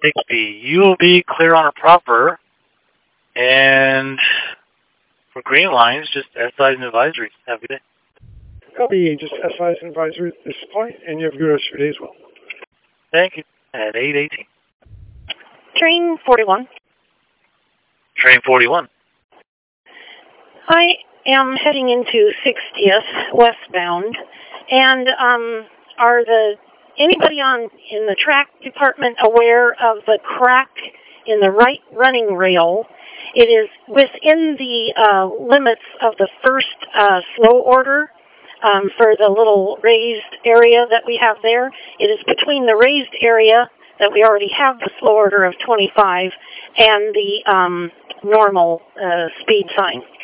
60. You will be clear on a proper. And for green lines, just SIs and advisories. Have a good day. Copy, just SIs and advisories at this point, and you have a good rest of your day as well. Thank you. At 8:18. Train 41. Train 41. I am heading into 60th westbound, and anybody in the track department aware of the crack in the right running rail? It is within the limits of the first slow order for the little raised area that we have there. It is between the raised area that we already have the slow order of 25 and the normal speed sign.